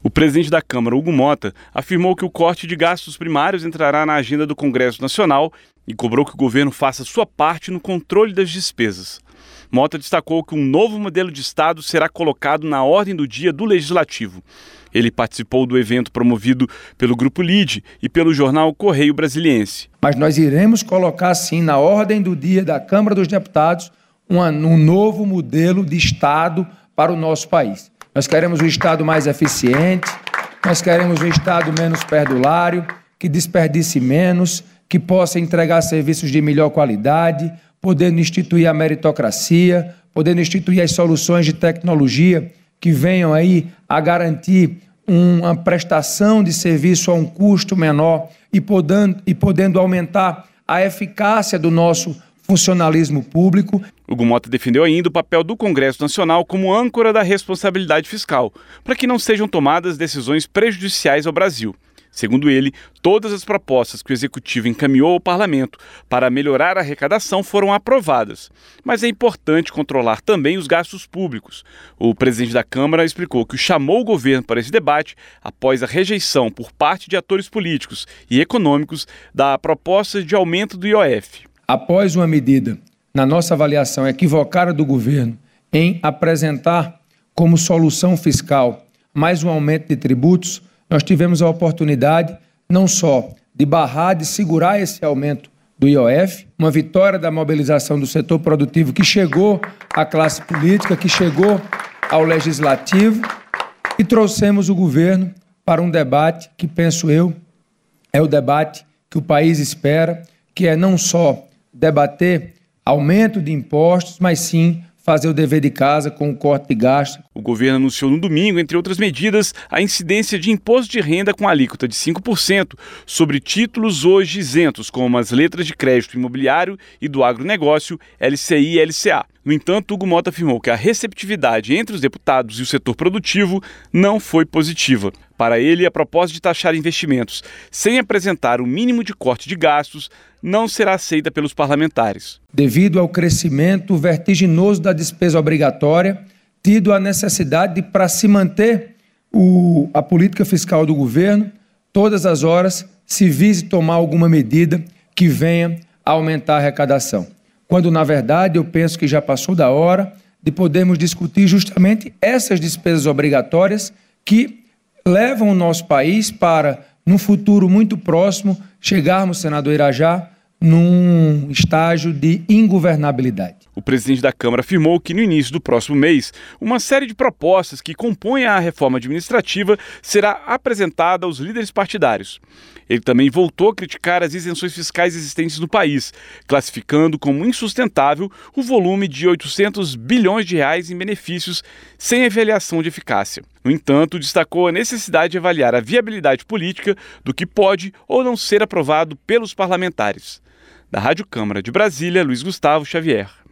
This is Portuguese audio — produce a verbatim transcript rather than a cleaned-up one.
O presidente da Câmara, Hugo Mota, afirmou que o corte de gastos primários entrará na agenda do Congresso Nacional e cobrou que o governo faça sua parte no controle das despesas. Mota destacou que um novo modelo de Estado será colocado na ordem do dia do Legislativo. Ele participou do evento promovido pelo Grupo Lide e pelo jornal Correio Brasiliense. Mas nós iremos colocar, sim, na ordem do dia da Câmara dos Deputados um, um novo modelo de Estado para o nosso país. Nós queremos um Estado mais eficiente, nós queremos um Estado menos perdulário, que desperdice menos, que possa entregar serviços de melhor qualidade, podendo instituir a meritocracia, podendo instituir as soluções de tecnologia que venham aí a garantir uma prestação de serviço a um custo menor e podendo, e podendo aumentar a eficácia do nosso funcionalismo público. Hugo Mota defendeu ainda o papel do Congresso Nacional como âncora da responsabilidade fiscal, para que não sejam tomadas decisões prejudiciais ao Brasil. Segundo ele, todas as propostas que o Executivo encaminhou ao Parlamento para melhorar a arrecadação foram aprovadas. Mas é importante controlar também os gastos públicos. O presidente da Câmara explicou que chamou o governo para esse debate após a rejeição por parte de atores políticos e econômicos da proposta de aumento do I O F. Após uma medida, na nossa avaliação equivocada do governo, em apresentar como solução fiscal mais um aumento de tributos, nós tivemos a oportunidade não só de barrar, de segurar esse aumento do I O F, uma vitória da mobilização do setor produtivo que chegou à classe política, que chegou ao legislativo, e trouxemos o governo para um debate que, penso eu, é o debate que o país espera, que é não só debater aumento de impostos, mas sim fazer o dever de casa com o corte de gastos. O governo anunciou no domingo, entre outras medidas, a incidência de imposto de renda com alíquota de cinco por cento sobre títulos hoje isentos, como as letras de crédito imobiliário e do agronegócio, L C I e L C A. No entanto, Hugo Mota afirmou que a receptividade entre os deputados e o setor produtivo não foi positiva. Para ele, a proposta de taxar investimentos sem apresentar o mínimo de corte de gastos não será aceita pelos parlamentares. Devido ao crescimento vertiginoso da despesa obrigatória, tido a necessidade de, para se manter o, a política fiscal do governo, todas as horas se vise tomar alguma medida que venha a aumentar a arrecadação. Quando, na verdade, eu penso que já passou da hora de podermos discutir justamente essas despesas obrigatórias que levam o nosso país para, num futuro muito próximo, chegarmos, senador Irajá, num estágio de ingovernabilidade. O presidente da Câmara afirmou que no início do próximo mês, uma série de propostas que compõem a reforma administrativa será apresentada aos líderes partidários. Ele também voltou a criticar as isenções fiscais existentes no país, classificando como insustentável o volume de oitocentos bilhões de reais em benefícios sem avaliação de eficácia. No entanto, destacou a necessidade de avaliar a viabilidade política do que pode ou não ser aprovado pelos parlamentares. Da Rádio Câmara de Brasília, Luiz Gustavo Xavier.